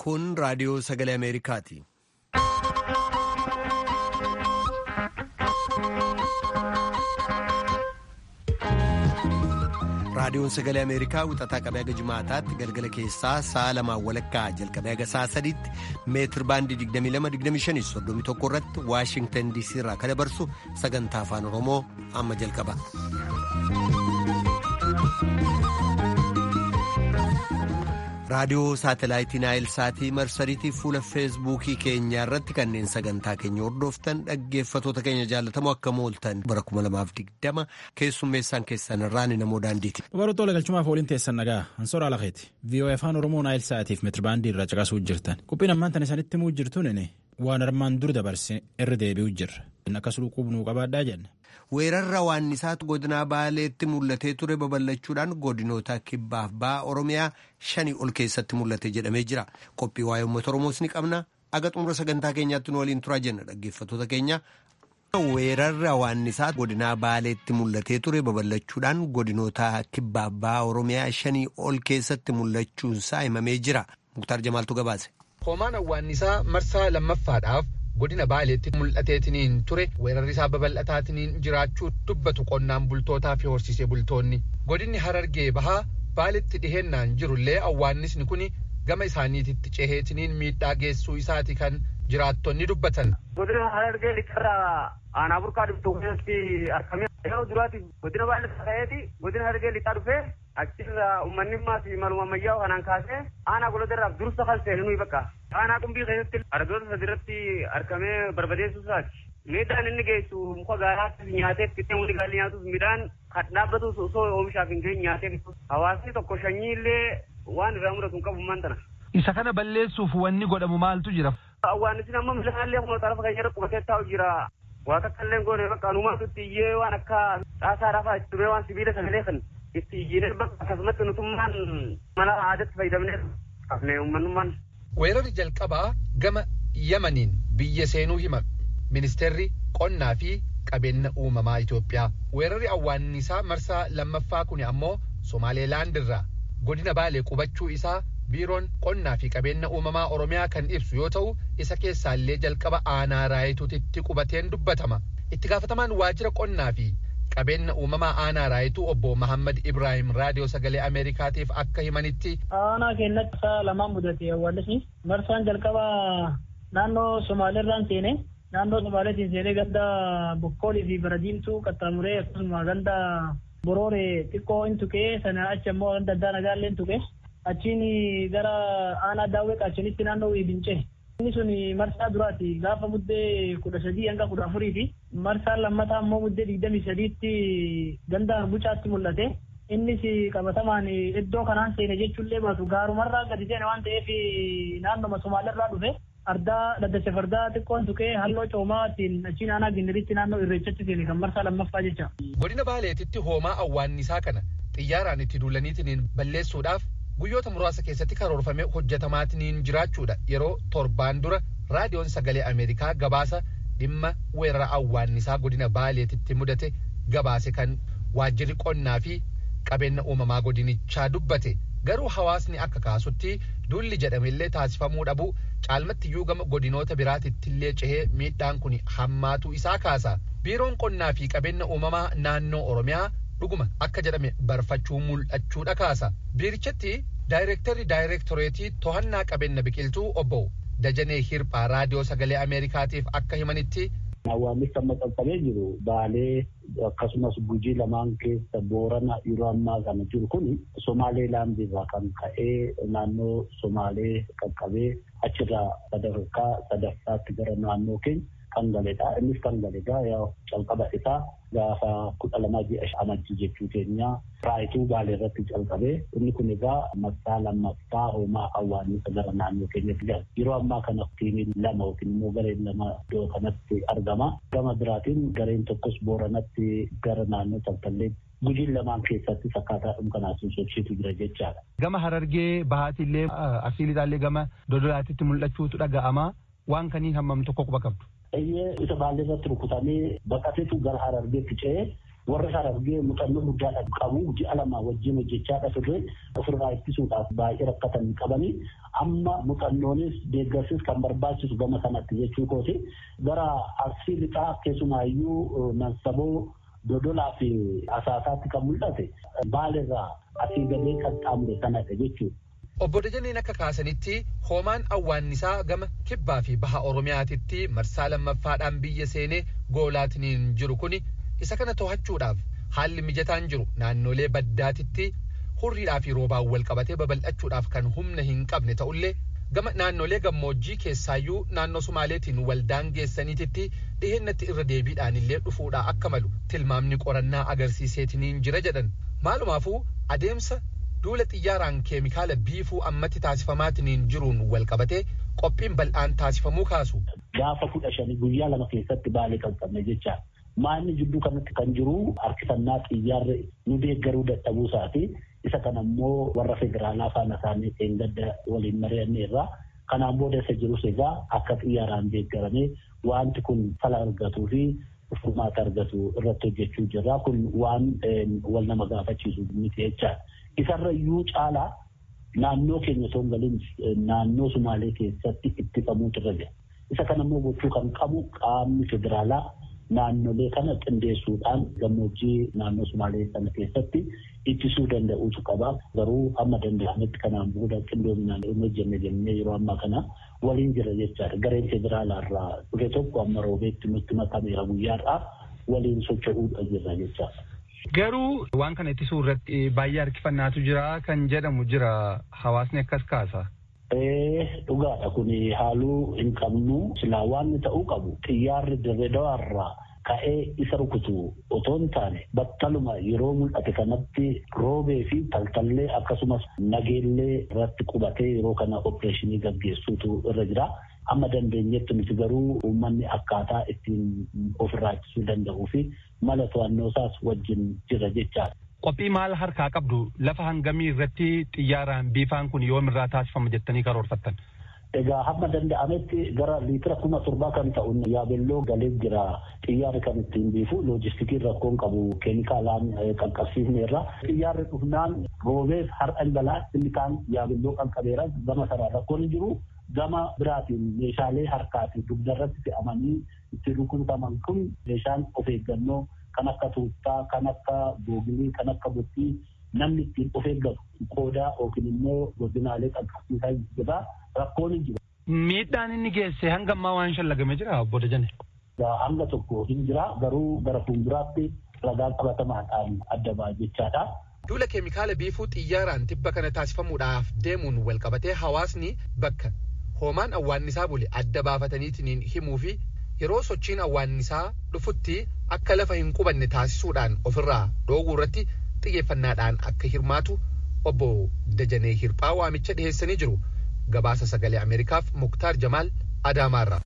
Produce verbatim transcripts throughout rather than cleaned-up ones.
Kun raadiyoo sagalee Ameerikaati. Raadiyoon sagalee Ameerikaa wixataa qabee haga Jimaataatti galgala keessaa sa'a lamaan walakkaa jalqabee haga sa'a sadiitti meetir baandii digdamii lama digdamii shanii soddomii tokko irratti Waashingtan diisii irraa kan dabarsu sagantaa afaan Oromoo amma jalqaba. Raadiyoo saatalaayitii Naayil Saatii marsariitii fuula feesbuukii keenyaa irratti kanneen sagantaa keenya hordoftan dhaggeeffatoota keenya jaallatamoo akka mooltan bara kuma lamaaf digdama keessummeessaan keessan irraan namoo daandiiti. Dubartoota galchumaaf waliin teessan nagaa Ansoora Alakeeti. V O A afaan Oromoo Naayil Saatiif meetirbaandii irraa caqasuu jirtan. Qophiin ammaan tan isanitti himuu jirtuun waan armaan dur dabarse irra deebi'uu jirra. Akkas luquubnuu qabaadhaa jenna. Weerarra waannisaatu godinaa Baaleetti mul'atee ture babal'achuudhaan godinoota kibbaaf ba'a Oromiyaa shanii ol keessatti mul'ate jedhamee jira. Qophii waa'ee uummata Oromoos ni qabna. Aga xumura sagantaa keenyaatti nu waliin turaa jenna dhaggeeffatoota keenya. Weerarra waannisaatu godinaa Baaleetti mul'atee ture babal'achuudhaan godinoota kibbaaf ba'a Oromiyaa shanii ol keessatti mul'achuunsaa himamee jira. Muktaar Jamaaltu gabaase. Hoomaan waannisaa marsaa lammaffaadhaaf godina Baaleetti mul'ateetiniin ture weerarri isaa babal'ataatiniin jiraachuu dubbatu qonnaan bultootaa fi horsiisee bultoonni. Godinni Harargee bahaa Baaleetti dhihennaan jirullee awwaannisni kun gama isaaniititti ceheetiniin miidhaa geessuu isaati kan jiraattonni dubbatan. Godina Harargee lixarraa aanaa burqaa dhuftu keessatti argamee yeroo duraati godina Baaleetti ta'eeti godina Harargee lixaa dhufee achirraa uummanni maatii maluma ammayyaa kanaan kaasee aanaa golodarraaf dursa kan seenuu bakka. Aanaa qumbii keessatti ardoota sadiirratti argamee barbadeessuu isaati. Miidhaan inni geessu muka gaaraatti nyaatee fixee wali gaalli nyaatus midhaan kan dhaabbatus osoo oomishaaf hin geenye nyaatee hawaasni tokko sanyii illee waan irraa mudatu hin qabu mantana. Isa kana balleessuuf wanni godhamu maaltu jira? Awwaannisni amma midhaanillee kuma xarafa keenyarra qubatee taa'u jira. Waa takkallee goone bakka anumaatutti iyyee waan akka xaasaa rafaa itti turee waan sibiila sagalee kan itti iyyee bakka akkasumatti nutummaan mala aadaatti fayyadamnee qabnee uummanummaan. Weerarri jalqabaa gama Yamaniin biyya seenuu hima ministeerri qonnaa fi qabeenya uumamaa Itoophiyaa. Weerarri awwaannisaa marsaa lammaffaa kun ammoo Somaaleelaand irraa godina Baalee qubachuu isaa biiroon qonnaa fi qabeenya uumamaa Oromiyaa kan ibsu yoo ta'u isa keessaallee jalqaba aanaa raayituutitti qubateen dubbatama. Itti gaafatamaan waajjira qonnaa fi qabeenya uumamaa aanaa raayituu obbo Mahammad Ibrahim raadiyoo sagalee Ameerikaatiif akka himanitti. Aanaa keenyatti isaa lamaan mudate awwaallisni marsaan jalqabaa naannoo Somaaleerraan seene naannoo Somaaleetiin seenee ganda Bokkoolii fi Baradiimtuu qaxxaamuree akkasuma ganda Borooree xiqqoo hin tuqee sana achi ammoo ganda addaa nagaallee hin tuqee achiin gara aanaa daawwee qaachinitti naannoo Wiibincee. Inni sun marsaa duraati gaafa muddee kudha sadii hanga kudha afurii fi marsaan lammataa ammoo muddee digdamii sadiitti ganda Bucaatti mul'ate. Innis qabatamaan iddoo kanaan seene jechuullee baatu gaarumarraa gadi seene waan ta'eef naannoma Somaaleerraa dhufe ardaa daddacha fardaa xiqqoon tuqee halloo coomaatiin achiin aanaa Gindiritti naannoo Irreechatti seene kan marsaa lammaffaa jecha. Godina Baaleetitti hoomaa awwaannisaa kana xiyyaaraan itti duulaniitiin balleessuudhaaf guyyoota muraasa keessatti karoorfamee hojjetamaatiin jiraachuudha yeroo torbaan dura raadiyoon sagalee Ameerikaa gabaasa dhimma weerara awwaannisaa godina Baaleetitti mudate gabaase kan waajjirri qonnaa fi qabeenya uumamaa godinichaa dubbate. Garuu hawaasni akka kaasutti duulli jedhamellee taasifamuu dhabu caalmatti iyyuu gama godinoota biraatittillee cehee miidhaan kun hammaatuu isaa kaasa. Biiroon qonnaa fi qabeenya uumamaa naannoo Oromiyaa dhuguma akka jedhame barfachuu mul'achuudha kaasa. Biirichatti daayirektarri daayirektoreetii to'annaa qabeenya biqiltuu obbo Dajanee Hirphaa raadiyoo sagalee Ameerikaatiif akka himanitti. Awwaannis amma qaqqabee jiru Baalee akkasumas Gujii lamaan keessa Boorana yeroo ammaa kana jiru kun Somaaleelaand irraa kan ka'ee naannoo Somaalee qaqqabee achirraa sadarkaa sadaffaatti gara naannoo keenya kan galedha. Innis kan galedha yaa calqaba isaa gaafa kudha lamaa ji'a amajjii jechuu keenya raayituu Baalee irratti calqabee inni kun egaa marsaa lammaffaa hoomaa awwaannisa gara naannoo keenyatti gala. Yeroo ammaa kana tiimiin lama yookiin immoo gareen lama iddoo kanatti argama. Gama biraatiin gareen tokkos Booranatti gara naannoo Taltallee Gujiin lamaan keessatti akkaataa dhunkanaasuun sochiitu jira jechaadha. Gama Harargee bahaatillee asiilitaallee gama Dodolaatitti mul'achuutu dhaga'ama. Waan kaniin hammam tokko quba qabdu. Iyyee isa Baalee irratti rukutamee baqateetu gara Harargeetti ce'ee warra Harargee muuxannoo guddaa qabu ji'a lama wajjin hojjechaa turre ofirraa ittisuudhaaf baay'ee rakkatan qabanii amma muuxannoonis deeggarsis kan barbaachisu gama kanatti jechuu kooti gara Arsii lixaa keessumaayyuu Nansaboo Dodolaa fi Asaasaatti kan mul'ate Baalirraa asii gadee kan xaamure kanadha jechuudha. Obbo Dajaneen akka kaasanitti hoomaan awwaannisaa gama kibbaa fi baha Oromiyaatitti marsaa lammaffaadhaan biyya seenee goolaatiniin jiru kuni isa kana to'achuudhaaf haalli mijataan jiru naannolee baddaatitti hurriidhaa fi roobaan wal qabatee babal'achuudhaaf kan humna hin qabne ta'ullee gama naannolee gammoojjii keessaayyuu naannoo Sumaaleetiin waldaan geessaniititti dhihennatti irra deebiidhaan illee dhufuudhaa akka malu tilmaamni qorannaa agarsiiseetiniin jira jedhan. Maalumaafuu adeemsa duula xiyyaaraan keemikaala biifuu ammatti taasifamaatiniin jiruun wal qabatee qophiin bal'aan taasifamuu kaasu. Gaafa kudha shanii guyyaa lama keessatti Baalee qaqqabne jecha maanni jidduu kanatti kan jiru harkifannaa xiyyaarri nu deeggaruu dadhabuu isaati. Isa kana immoo warra federaalaa faana isaanii eeggadda waliin mari'annee irraa kanaan booda isa jirus egaa akka xiyyaaraan deeggaramee wanti kun fala argatuu fi furmaata argatu irratti hojjechuu jirra. Kun waan wal nama gaafachiisu miti jechaadha. Isarra iyyuu caalaa naannoo keenya osoo hin galin naannoo Sumaalee keessatti ittifamuutu irra jira. Isa kana immoo gochuu kan qabu qaamni federaalaa naannolee kana qindeessuudhaan gammoojjii naannoo Sumaalee sana keessatti ittisuu danda'uutu qaba. Garuu amma danda'ametti kanaan booda qindoominaan hin hojjenne jennee yeroo ammaa kana waliin jira jechaadha. Gareen federaalaa irraa dhufe tokko amma roobeetti nutti makameera guyyaadhaa waliin socho'uudha jirra jechaadha. Garuu waan kana ittisuu irratti baay'ee harkifannaatu jira kan jedhamu jira hawaasni akkas kaasa. Dhugaadha kun haaluu hin qabnu silaa waan ta'uu qabu xiyyaarri Dirree Dawaarraa ka'ee isa rukutu otoo hin taane battaluma yeroo mul'ate kanatti roobee fi taltallee akkasumas nageellee irratti qubatee yeroo kana opereeshinii gaggeessuutu irra jira. Amma dandeenyetti nuti garuu uummanni akkaataa ittiin ofirraa ittisuu danda'uu fi mala to'annoo isaas wajjin jira jechaadha. Qophii maal harkaa qabdu lafa hangamii irratti xiyyaaraan biifaan kun yoomirraa taasifama jettanii karoorfattan? Egaa hamma danda'ametti gara liitira kuma torbaa kan ta'u yaabelloo galee jira. Xiyyaarri kan ittiin biifu loojistikiin rakkoon qabu keemikaalaan qaqqabsiifne irra. Xiyyaarri dhufnaan roobees har'an balaa inni kaan yaabelloo qaqqabeera gama sarara rakkoon hin jiru. Gama biraatiin meeshaalee harkaatii dugdarratti fe'amanii itti rukutaman kun meeshaan of eeggannoo kan akka tuuttaa, kan akka googilii, kan akka bottii namni ittiin of eeggatu qoodaa yookiin immoo godinaalee qaqqabsiisaa jira rakkoon hin jiru. Miidhaan inni geesse hanga ammaa waan shallagame jira obbo Dajane? Hanga tokko hin jira garuu gara fuulduraatti ragaa qabatamaadhaan adda ba'a jechaadha. Duula keemikaala biifuu xiyyaaraan tibba kana taasifamuudhaaf deemuun wal qabatee hawaasni bakka hoomaan awwaannisaa bule adda baafataniitiin himuu fi yeroo sochiin awwaannisaa dhufutti akka lafa hin qubanne taasisuudhaan ofirraa dhoowwuu irratti xiyyeeffannaadhaan akka hirmaatu obbo Dajanee Hirphaa waamicha dhiheessanii jiru. Gabaasa sagalee Ameerikaaf Muktaar Jamaal Adaamaarraa.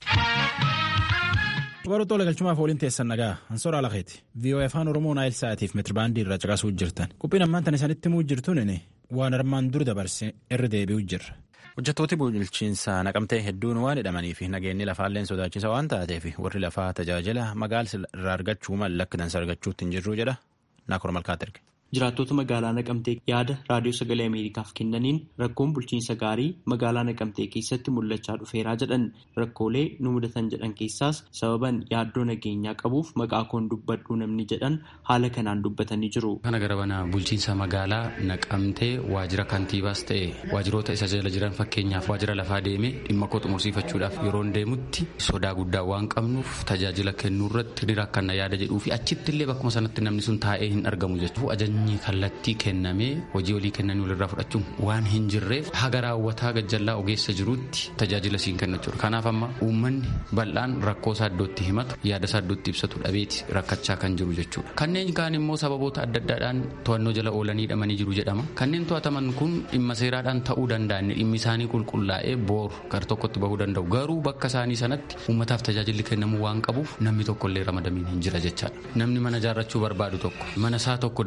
Warra tola galchumaaf waliin teessan nagaa Ansoora Alakeeti. V O A afaan Oromoo Naayil Sa'aatiif meetirabaandii irraa caqasuu jirtan. Qophiin ammaan tan isanitti himuu jirtuun waan armaan dur dabarse irra deebi'u jirra. Hojjettooti bulchiinsa naqamtee hedduun waan hidhamanii fi nageenyi lafaalleen sodaachisa waan taateef warri lafaa tajaajila magaalaa irraa argachuu mallakkitansa argachuutti hin jirru jedha Naakoor Malkaat erge. Jiraattota magaalaa Naqamtee yaada raadiyoo sagalee Ameerikaaf kennaniin rakkoon bulchiinsa gaarii magaalaa Naqamtee keessatti mul'achaa dhufeeraa jedhan rakkoolee nu mudatan jedhan keessaas sababan yaaddoo nageenyaa qabuuf maqaa koon dubbadhuu namni jedhan haala kanaan dubbatanii jiru. Kana gara bana bulchiinsa magaalaa Naqamtee waajjira kantiibaas ta'e waajjiroota isa jala jiran fakkeenyaaf waajjira lafaa deemee dhimma koo xumursiifachuudhaaf yeroo deemutti sodaa guddaa waan qabnuuf tajaajila kennuu irratti hiriira akkana yaada jedhuu fi achitti illee bakkuma sanatti namni sun taa'ee hin argamu jechuudha. Kallattii kennamee hojii olii kennanii walirraa fudhachuun waan hin jirreef haga raawwataa gajjallaa ogeessa jiruutti tajaajila siin kennachuudha. Kanaaf amma uummanni bal'aan rakkoo isaa iddootti himatu yaada isaa iddootti ibsatu dhabeeti rakkachaa kan jiru jechuudha. Kanneen kaan immoo sababoota adda addaadhaan to'annoo jala oolanii hidhamanii jiru jedhama. Kanneen to'ataman kun dhimma seeraadhaan ta'uu danda'an dhimmi isaanii qulqullaa'ee booru gar tokkotti bahuu danda'u. Garuu bakka isaanii sanatti uummataaf tajaajilli kennamuu waan qabuuf namni tokkollee ramadamiin hin jira jechaadha. Namni mana ijaarrachuu barbaadu tokko mana isaa tokko dabarsee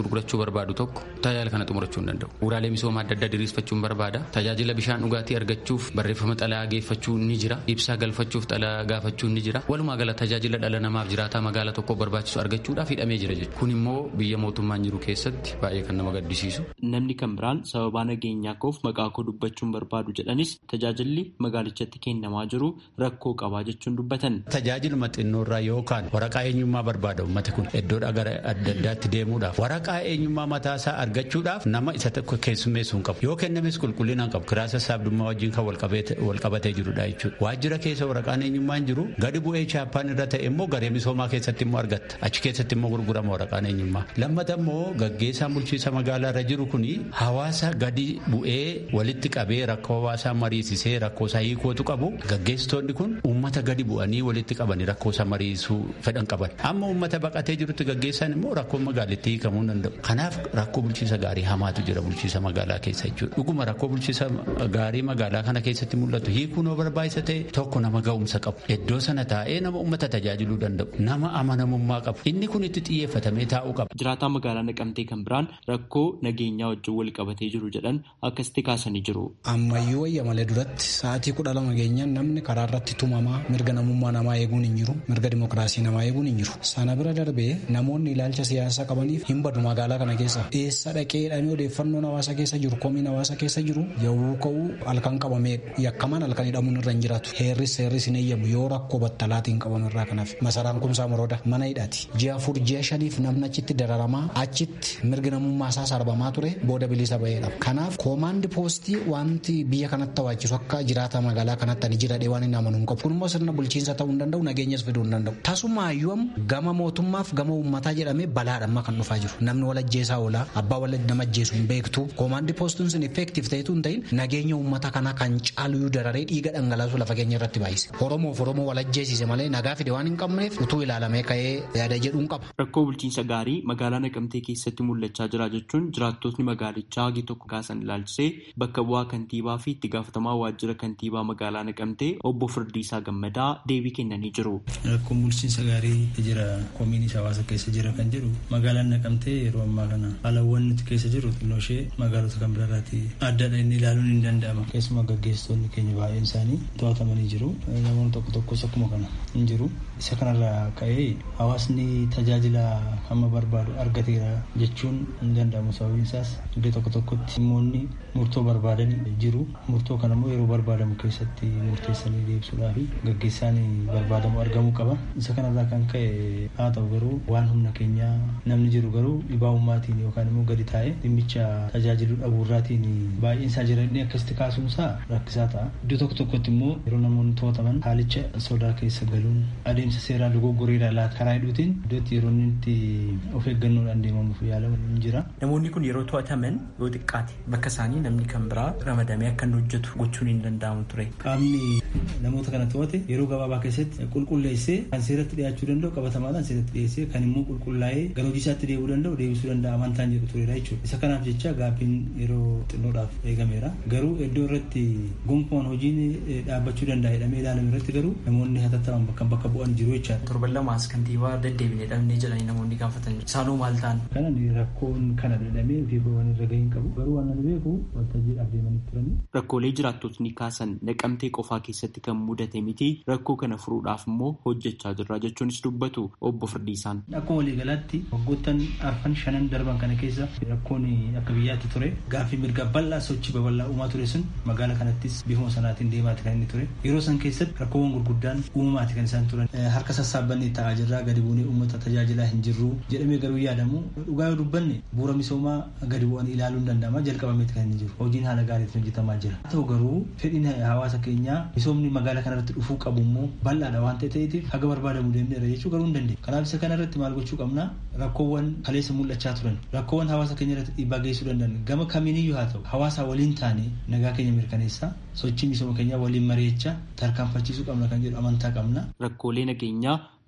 gurgurachuu barbaadu tokko tajaajila kana xumurachuu hin danda'u. Bu'uuraalee misoomaa adda addaa diriirfachuun barbaada. Tajaajila bishaan dhugaatii argachuuf barreeffama xalayaa geeffachuu ni jira. Ibsaa galfachuuf xalayaa gaafachuu ni jira. Walumaa gala tajaajila dhala namaaf jiraataa magaalaa tokko barbaachisu argachuudhaaf hidhamee jira jechuudha. Kun immoo biyya mootummaan jiru keessatti baay'ee kan nama gaddisiisu. Namni kan biraan sababaa nageenyaa koof maqaa koo dubbachuun barbaadu jedhanis tajaajilli magaalichatti kennamaa jiru rakkoo qabaa jechuun dubbatan. Tajaajiluma xinnoorraa yookaan waraqaa eenyummaa barbaada uummati kun iddoodhaa gara adda addaatti deemuudhaaf waraqaa eenyummaa mataasaa argachuudhaaf nama isa tokko keessummeessuu hin qabu. Yoo kennames qulqullina hin qabu. Kiraa sassaabdummaa wajjin kan walqabatee jirudha jechuudha. Waajjira keessa waraqaan eenyummaan jiru gadi bu'ee chaappaan irra ta'e immoo garee misoomaa keessatti immoo argatta. Achi keessatti immoo gurgurama waraqaan eenyummaa. Lammata immoo gaggeessaan bulchiinsa magaalaa irra jiru kuni hawaasa gadi bu'ee walitti qabee rakkoo hawaasaa mariisisee rakkoo isaa hiikootu qabu. Gaggeessitoonni kun uummata gadi bu'anii walitti qabanii rakkoo isaa mariisuu fedhan qaban. Amma uummata baqatee jirutti gaggeessaan immoo rakkoo magaalittii hiikamuu hin danda'u. Kanaaf rakkoo bulchiinsa gaarii hamaatu jira bulchiinsa magaalaa keessa jechuudha. Dhuguma rakkoo bulchiinsa gaarii magaalaa kana keessatti mul'atu hiikuu noo barbaachisa ta'e tokko nama ga'umsa qabu. Iddoo sana taa'ee nama uummata tajaajiluu danda'u. Nama amanamummaa qabu. Inni kun itti xiyyeeffatamee taa'uu qaba. Jiraataa magaalaa Naqamtee kan biraan rakkoo nageenyaa wajjin wal qabatee jiru jedhan akkasitti kaasanii jiru. Ammayyuu wayya malee duratti sa'aatii kudha lama geenyaan namni karaa irratti tumamaa mirga namummaa namaa eeguun hin jiru. Mirga dimokiraasii namaa eeguun hin jiru. Sana bira darbee namoonni ilaalcha siyaasaa qabaniif hin badu magaalaa kana keessa. Eessa dhaqee dhamee odeeffannoon hawaasa keessa jiru komiin hawaasa keessa jiru yawuu ka'uu halkan qabamee yakkamaan halkan hidhamuun irra hin jiraatu. Heerris heerris hin eeyyamu yoo rakkoo battalaatiin qabamu irraa kanaaf. Masaraan kumsaa morooda mana hidhaati. Ji'a afur ji'a shaniif namni achitti dararamaa achitti mirga namummaa isaa sarbamaa ture booda bilisa ba'eedha. Kanaaf koomaandi poostii wanti biyya kanatti tawaachisu akka jiraata magaalaa kanatti ani jiradhee waan hin amanu hin qabu. Kun immoo sirna bulchiinsa ta'uu hin danda'u nageenyas fiduu hin danda'u. Tasumaayyuu gama mootummaaf gama uummataa jedhamee balaadhamma kan dhufaa jiru. Namni wal ajjeesaa oola abbaa wal nama ajjeesu hin beektu. Koomaandi poostiin sun effektiif ta'etu hin ta'in nageenya uummata kana kan caalu dararee dhiiga dhangalaasu lafa keenya irratti baay'ise. Oromoof Oromoo wal ajjeesise malee nagaa fide waan hin qabneef utuu ilaalamee ka'ee yaada jedhuun qaba. Rakkoo bulchiinsa gaarii magaalaa Naqamtee keessatti mul'achaa jira jechuun jiraattotni magaalichaa hagi tokko kaasan ilaalchisee bakka bu'aa kantiibaa fi itti gaafatamaa waajjira kantiibaa magaalaa Naqamtee obbo Firdiisaa Gammadaa deebii kennanii jiru. Rakkoon bulchiinsa gaarii jira komiinis hawaasa keessa jira kan jedhu magaalaan Naqamtee yeroo ammaa kana haalawwan nuti keessa jiru xinnoo ishee magaalota kan biraarraati addaadha inni ilaaluun hin danda'ama. Keessumaa gaggeessitoonni keenya baay'een isaanii to'atamanii jiru. Namoonni tokko tokkos akkuma kana hin jiru. Isa kanarraa ka'ee hawaasni tajaajila hamma barbaadu argateera jechuun hin danda'amu. Sababiin isaas iddoo tokko tokkotti dhimmoonni murtoo barbaadan jiru. Murtoo kana immoo yeroo barbaadamu keessatti murteessanii deebisuudhaaf gaggeessaan barbaadamu argamuu qaba. Isa kanarraa kan ka'e haa ta'u garuu waan humna keenyaa namni jiru garuu dhibaabummaatiin yookaan immoo gadi taa'ee dhimmicha tajaajiluu dhabuurraatiin baay'een isaa jiranii akkasitti kaasuunsaa rakkisaa ta'a. Iddoo tokko tokkotti immoo yeroo namoonni to'ataman haalicha sodaa keessa galuun adeemsa seeraan dogoggoreedhaan laata karaa hidhuutiin iddootti yeroo inni itti of eeggannoodhaan deemamuuf yaalamu hin jira. Namoonni kun yeroo to'ataman yoo xiqqaate bakka isaanii namni kan biraa ramadamee akka inni hojjetu gochuun hin danda'amu ture. Qaamni namoota kana to'ate yeroo gabaabaa keessatti qulqulleessee kan seeratti dhiyaachuu danda'u qabatamaadhaan seeratti dhiyeessee kan immoo qulqullaa'ee gara hojii isaatti deebi'uu danda'u deebisuu danda'a amantaan jedhu turedha jechuudha. Isa kanaaf jecha gaaffiin yeroo xinnoodhaaf eegameera. Garuu iddoo irratti gonkumaan hojiin dhaabbachuu danda'a jedhamee ilaalame irratti garuu namoonni hatattaman bakka bakka bu'an jiru jechaadha. Torban lamaas kantiibaa deddeebinee dhabnee jedhanii namoonni gaafatan isaanuu maal ta'an. Kanan rakkoon kana dadhabee fi waan irra gahin qabu garuu waan ani beeku waltajjiidhaaf deemanii turani. Rakkoolee jiraattotni kaasan Naqamtee qofaa keessatti kan mudate miti rakkoo kana furuudhaaf immoo hojjechaa jirra jechuunis dubbatu obbo Firdiisaan. Akkuma waliigalaatti waggoottan arfan shanan darban kana keessa rakkoon akka biyyaatti ture gaaffii mirga bal'aa sochii babal'aa uumaa ture sun magaalaa kanattis bifuma sanaatiin deemaati kan inni ture. Yeroo san keessatti rakkoowwan gurguddaan uumamaati kan isaan turan. Harka sassaabbanne taa'aa jirraa gadi buunee uummata tajaajilaa hin jirru jedhamee garuu yaadamu dhugaa yoo dubbanne bu'uura misoomaa gadi bu'anii ilaaluun danda'ama jalqabameeti kan inni jiru. Hojiin haala gaariitiin hojjetamaa jira. Haa ta'u garuu fedhiin hawaasa keenyaa misoomni magaalaa kanarratti dhufuu qabu immoo bal'aadha waan ta'eef haga barbaadamu deemneera jechuu garuu hin dandeenye. Kanaaf isa kanarratti maal gochuu qabna rakkoowwan kaleessa mul'achaa turan rakkoowwan hawaasa keenya irratti dhiibbaa geessuu danda'an gama kamiiniyyuu haa ta'u hawaasa waliin taane nagaa keenya mirkaneessaa sochii misooma keenyaa waliin mari'achaa tarkaanfachiisuu qabna kan jedhu amantaa qabna. Rakkoolee nageenyaa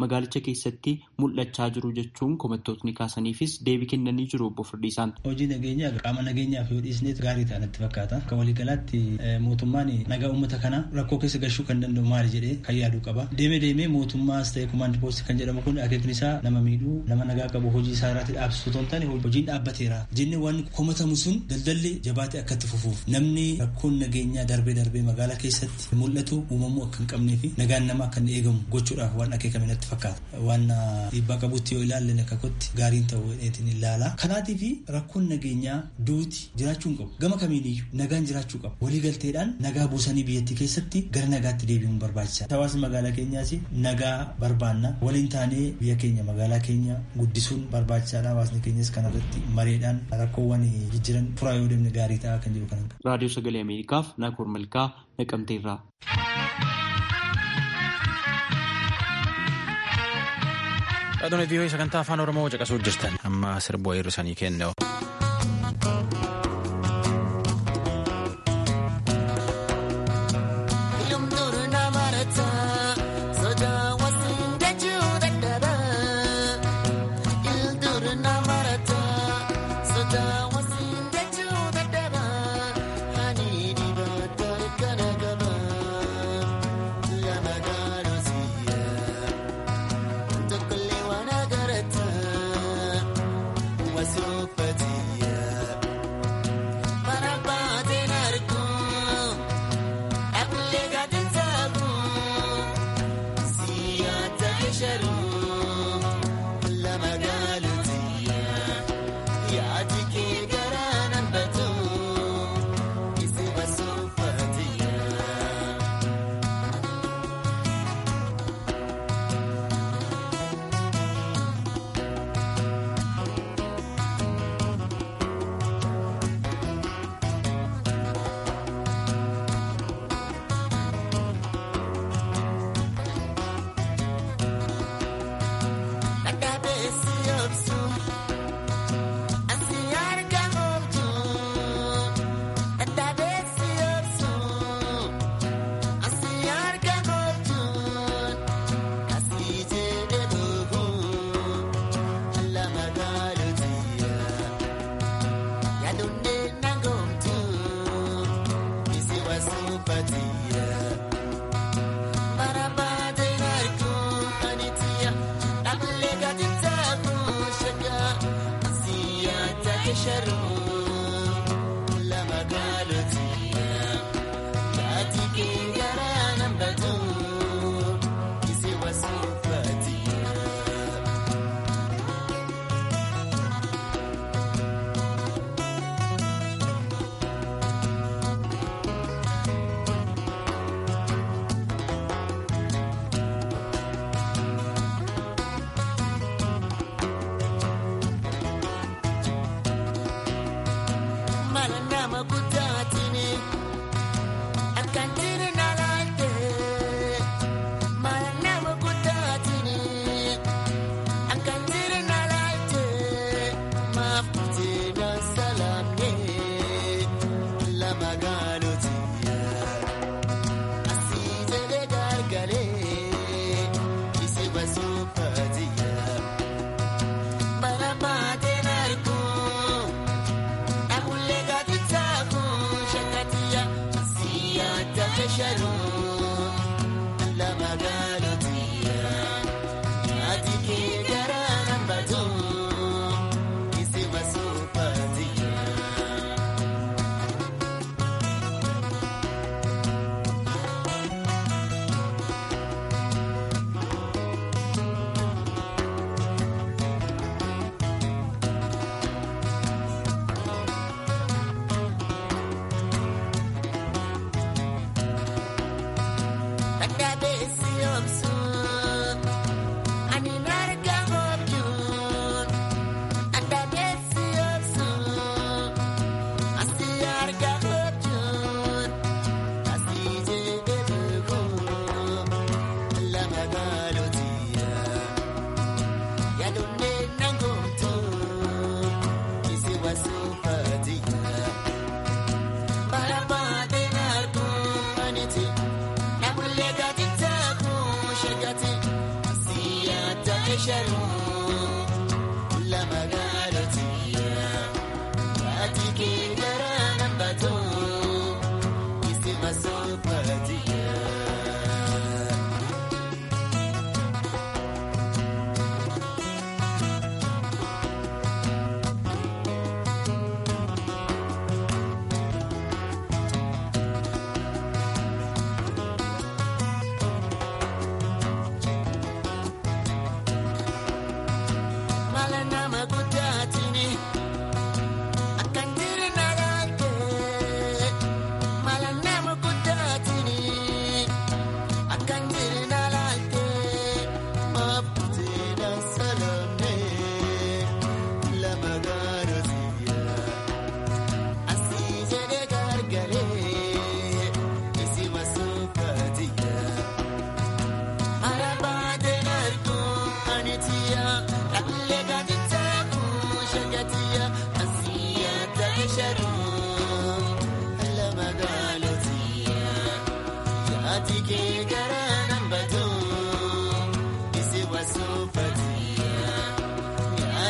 magaalicha keessatti mul'achaa jiru jechuun komattootni kaasaniifis deebii kennanii jiru obbo Firdiisaan. Hojii nageenyaa qaama nageenyaaf yoo dhiisneet gaarii ta'anitti fakkaata. Akka waliigalaatti mootummaan nagaa uummata kana rakkoo keessa galchuu kan danda'u maali jedhee kan yaaduu qaba. Deemee deemee mootummaas ta'e kumaandi poostii kan jedhamu kun akeekni isaa nama miidhuu nama nagaa qabu hojii isaa irratti dhaabsisuu otoo hin taane hojiin dhaabbateera. Jenne waan komatamu sun daldalli jabaatee akka itti fufuuf namni rakkoon nageenyaa darbee darbee magaalaa keessatti mul'atu uumamuu akka hin qabnee fi nagaan nama akka hin eegamu gochuudhaaf waan akeekame natti fakkaata. Waan dhiibbaa qabutti yoo ilaalle akka kotti gaariin ta'uu eetiin ilaala. Kanaatiif rakkoon nageenyaa duuti jiraachuu hin qabu. Gama kamiiniyyuu nagaan jiraachuu qaba. Waliigalteedhaan nagaa buusanii biyyattii keessatti gara nagaatti deebi'uun barbaachisaadha. Hawaasni magaalaa keenyaas nagaa barbaanna. Waliin taanee biyya keenya magaalaa keenya guddisuun barbaachisaadha. Hawaasni keenyas kanarratti mareedhaan rakkoowwan jijjiiran furaa yoo deemne gaarii ta'a kan jedhu kanan qaba. Raadiyoo Sagalee Ameerikaaf Naakoor Malkaa Naqamteerraa. Dhaggeeffattoonni vii'oo sagantaa afaan Oromoo caqasuu jirtan amma sirba hir'isanii kennu.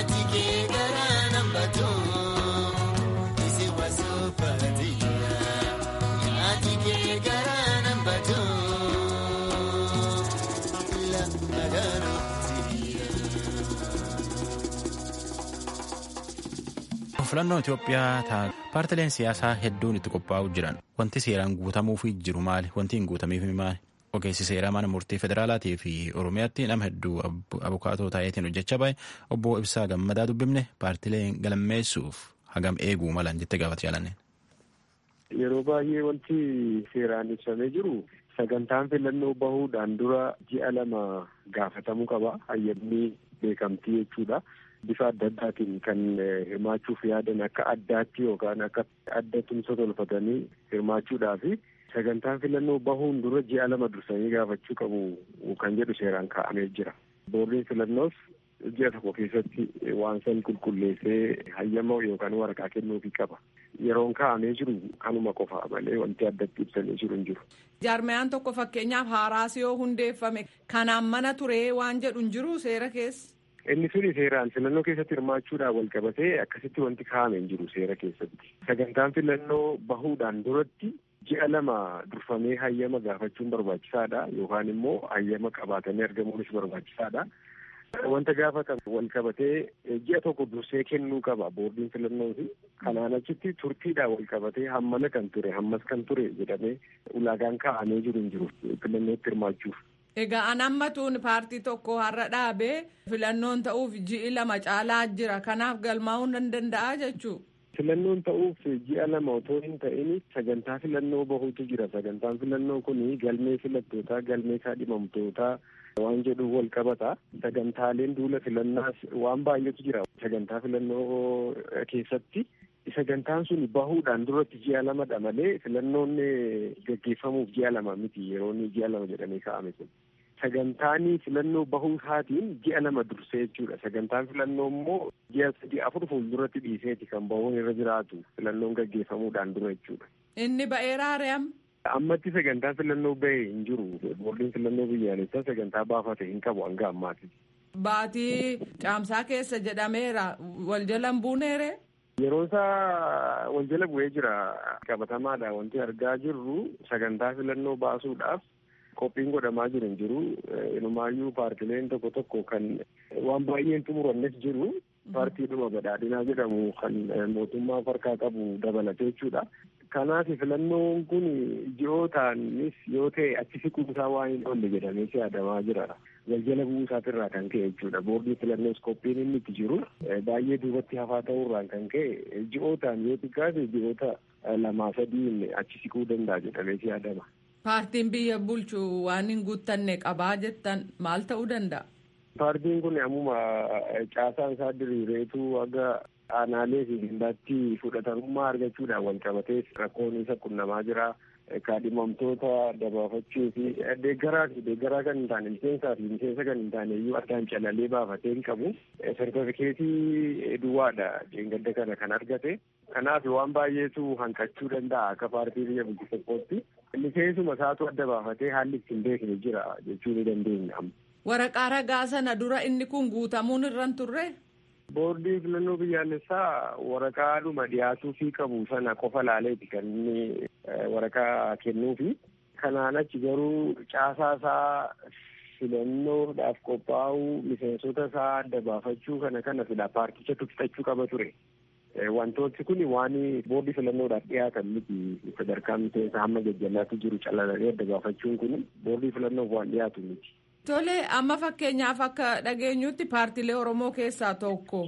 filannoo Itoophiyaa ta'a paartileen siyaasaa hedduun itti qophaa'uu jiran wanti seeraan guutamuufii jiru maali wanti hin guutamiif maali ogeessi seeraa mana murtii federaalaatii fi oromiyaatti nama hedduu abukaatoo taa'eetiin hojjechaa bahe obbo Ibsaa Gammadaa dubbifne paartileen galmeessuuf hagam eeguu malan jettee gaafate jaalanne. Yeroo baay'ee wanti seeraan ibsamee jiru sagantaan filannoo bahuudhaan dura ji'a lama gaafatamuu qaba hayyamni beekamtii jechuudha. Bifa adda addaatiin kan hirmaachuuf yaadan akka addaatti yookaan akka adda tumsa tolfatanii hirmaachuudhaaf sagantaan filannoo bahuun dura ji'a lama dursanii gaafachuu qabu kan jedhu seeraan kaa'amee jira. Boordiin filannoos ji'a tokko keessatti waan san qulqulleessee hayyama yookaan waraqaa kennuufii qaba. Yeroon kaa'amee jiru kanuma qofa malee wanti addatti ibsamee jiru hin jiru. Jaarmayaan tokko fakkeenyaaf haaraas yoo hundeeffame kanaan mana turee waan jedhu hin jiru seera keessa. Inni suni seeraan filannoo keessatti hirmaachuudhaan wal qabatee akkasitti wanti kaa'ame hin jiru seera keessatti. Sagantaan filannoo bahuudhaan duratti ji'a lama durfamee hayyama gaafachuun barbaachisaadha yookaan immoo hayyama qabaatanii argamuunis barbaachisaadha. Wanta gaafatamu wal qabatee ji'a tokko dursee kennuu qaba boordiin filannoo fi kanaan achitti turtiidhaan wal qabatee hammana kan ture hammas kan ture jedhamee ulaagaan kaa'amee jiru hin jiru filannootti hirmaachuuf. Egaa an ammatuun paartii tokko har'a dhaabee filannoon ta'uuf ji'i lama caalaa jira kanaaf galmaa'uu nan danda'a jechuu. Filannoon ta'uuf ji'a lama otoo hin ta'in sagantaa filannoo bahuutu jira. Sagantaan filannoo kun galmee filattootaa galmee kaadhimamtootaa waan jedhu wal qabata. Sagantaaleen duula filannaas waan baay'eetu jira. Sagantaa filannoo keessatti sagantaan sun bahuudhaan duratti ji'a lamadha malee filannoon gaggeeffamuuf ji'a lama miti yeroon ji'a lama jedhamee kaa'ame sun. Sagantaan filannoo bahuu isaatiin ji'a lama dursee jechuudha. Sagantaan filannoo immoo ji'a sadii afur fuulduratti dhiiseeti kan bahuun irra jiraatu filannoon gaggeeffamuudhaan dura jechuudha. Inni ba'eeraa re'am. Ammatti sagantaa filannoo bahee hin jiru. Boordiin filannoo biyyaalessaa sagantaa baafate hin qabu hanga ammaati. Baatii caamsaa keessa jedhameera wal jala hin buuneere. Yeroo isaa wal jala bu'ee jira qabatamaadha wanti argaa jirru sagantaa filannoo baasuudhaaf qophiin godhamaa jiru hin jiru. Inumaayyuu paartileen tokko tokko kan waan baay'een xumurannes jiru. Paartiidhuma badhaadhinaa jedhamu kan mootummaa harkaa qabu dabalatee jechuudha. Kanaaf filannoon kun ji'ootaanis yoo ta'e achi siquusaa waan hin oolle jedhamee yaadamaa jira. Waljala bu'uu isaatirraa kan ka'e jechuudha. Boordii filannoos qophiin inni itti jiru baay'ee duubatti hafaa ta'uurraan kan ka'e ji'ootaan yoo xiqqaate ji'oota lamaa sadiin achi siquu danda'a jedhamee yaadama. Paartiin biyya bulchu waan hin guuttanne qabaa jettan maal ta'uu danda'a? Paartiin kun ammuma caasaan isaa diriireetu aga aanaalee fi gandaatti fudhatamummaa argachuudhaan wal qabatee rakkoon isa qunnamaa jira. Kaadhimamtoota dabaafachuu fi deeggaraa fi deeggaraa kan hin taane miseensaa fi miseensa kan hin taane iyyuu addaan calalee baafatee hin qabu. Sertifikeetii duwwaadha jeengadda kana kan argate. Kanaaf waan baay'eetu hanqachuu danda'a akka paartii biyya bulchu tokkootti. Miseensuma isaatu adda baafatee haalli ittiin beekne jira jechuu ni dandeenya. Waraqaa ragaa sana dura inni kun guutamuun irra hin turre? Boordii filannoo biyyaalessaa waraqaadhuma dhiyaatuufii qabu sana qofa laaleeti kan inni waraqaa kennuufi. Kanaan achi garuu caasaa isaa filannoodhaaf qophaa'uu miseensota isaa adda baafachuu kana kana fila paartichatu fixachuu qaba ture. Wantooti kun waan boordii filannoodhaaf dhiyaatan miti sadarkaa miseensa hamma jajjallaatti jiru calalanii adda baafachuun kun boordii filannoof waan dhiyaatu miti. Tole amma fakkeenyaaf akka dhageenyutti paartiilee Oromoo keessaa tokko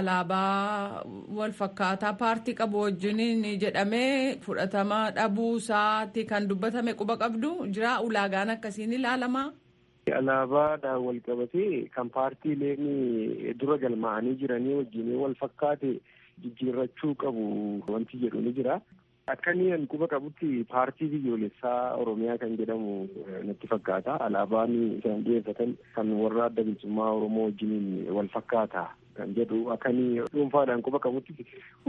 alaabaa wal fakkaataa paartii qabu wajjiniin jedhamee fudhatama dhabuu isaatti kan dubbatame quba qabdu jira ulaagaan akkasiin ilaalamaa. Alaabaadhaan wal qabatee kan paartiileen dura galmaa'anii jiranii wajjin wal fakkaate jijjiirrachuu qabu wanti jedhu ni jira. Akka inni quba qabutti paartii biyyoolessaa Oromiyaa kan jedhamu natti fakkaata. Alaabaan isaan dhiyeeffatan kan warra adda bilisummaa Oromoo wajjiniin wal fakkaata kan jedhu akka inni dhuunfaadhaan quba qabutti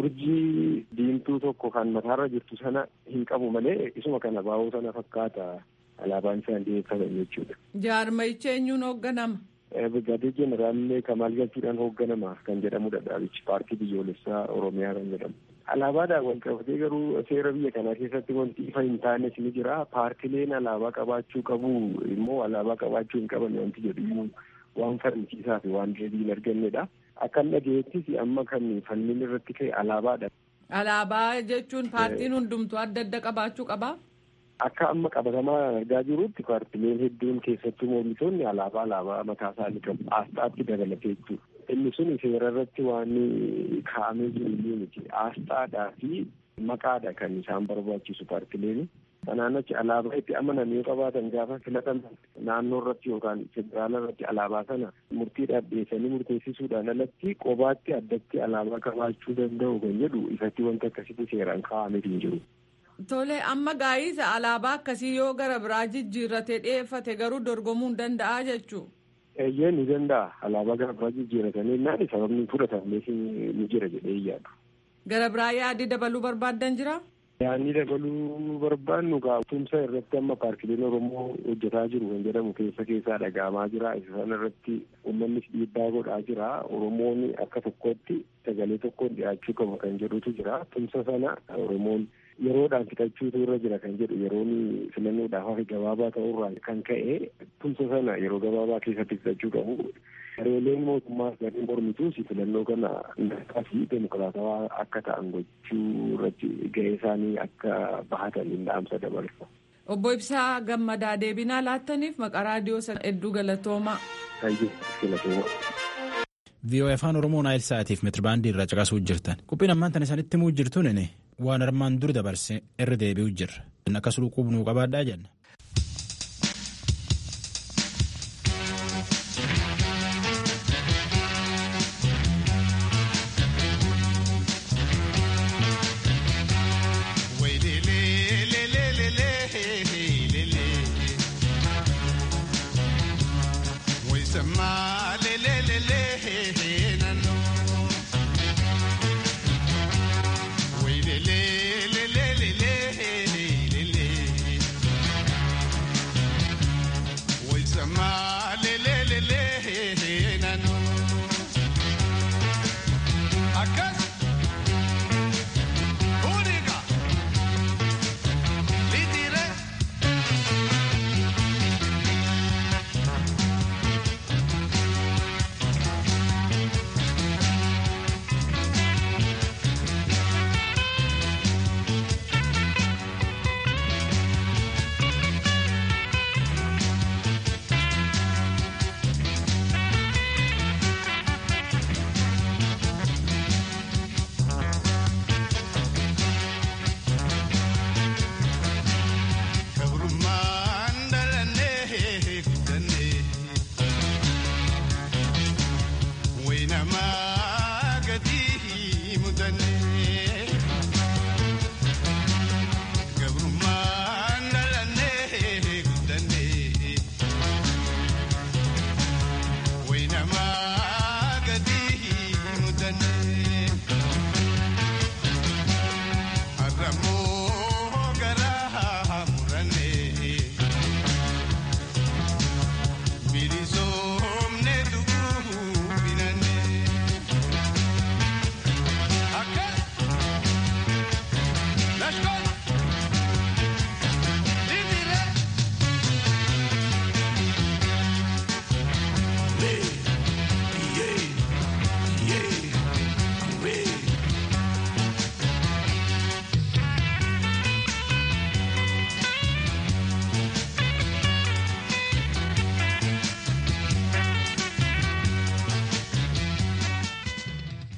urjii diimtuu tokko kan mataarra jirtu sana hin qabu malee isuma kana baa'uu sana fakkaata alaabaan isaan dhiyeeffatan jechuudha. Jaarmayicha eenyuun hoogganama? Brigaadeer Jeneraallee Kamaal Galchuudhaan hoogganama kan jedhamudha dhaabichi paartii biyyoolessaa Oromiyaa kan jedhamu. Alaabaadhaan wal qabatee garuu seera biyya kanaa keessatti wanti ifa hin taanes ni jira. Paartileen alaabaa qabaachuu qabu immoo alaabaa qabaachuu hin qaban wanti jedhu waan falmisiisaa fi waan deebii hin argannedha. Akkan dhageettis amma kan falmiin irratti ka'e alaabaadha. Alaabaa jechuun paartiin hundumtuu adda adda qabaachuu qabaa? Akka amma qabatamaa argaa jirutti paartileen hedduun keessattuu mormitoonni alaabaa alaabaa mataa isaanii qabu. Asxaatti dabalatee jechuudha. Inni sun seera irratti waan kaa'amee jiru iyyuu miti. Asxaadhaa fi maqaadha kan isaan barbaachisu paartileen. Kanaan achi alaabaa itti amanan yoo qabaatan gaafa filataman naannoo irratti yookaan federaala irratti alaabaa sana murtiidhaaf dhiyeessanii murteessisuudhaan alatti qobaatti addatti alaabaa qabaachuu danda'u kan jedhu ifatti wanta akkasitti seeraan kaa'amee hin jiru. Tole amma gaa'isa alaabaa akkasii yoo gara biraa jijjiirratee dhiyeeffate garuu dorgomuu hin danda'a jechuu. Eeyyee ni danda'a alaabaa gara biraa jijjiirratanii naan sababni fudhatameef ni jira jedhee yaadu. Gara biraa yaadii dabaluu barbaaddan jira? Yaadni dabaluu barbaannu tumsa irratti amma paartileen Oromoo hojjetaa jiru kan jedhamu keessa keessaa dhaga'amaa jira. Isa sana irratti uummannis dhiibbaa godhaa jira. Oromoon akka tokkotti sagalee tokkoon dhiyaachuu qaba kan jedhutu jira. Tumsa sana Oromoon yeroodhaan fixachuutu irra jira kan jedhu yeroon filannoodhaaf hafi gabaabaa ta'urraa kan ka'e tumsa sana yeroo gabaabaa keessatti fixachuu qabu. Gareeleen mootummaas gareen mormituus filannoo kana nagaa fi demokiraatawaa akka ta'an gochuu irratti gahee isaanii akka bahataniin dhaamsa dabarsa. Obbo Ibsaa Gammadaa deebinaa laattaniif maqaa raadiyoo sana hedduu galatoomaa. Galatooma. V O A afaan Oromoo Naayil Sa'aatiif meetirbaandii irraa caqasuu jirtan. Qophiin ammaan tan isanitti himuu jirtuun waan armaan dur dabarse irra deebi'u jirra. Akkas quubnuu qabaadhaa jenna. Nama gadi mudane.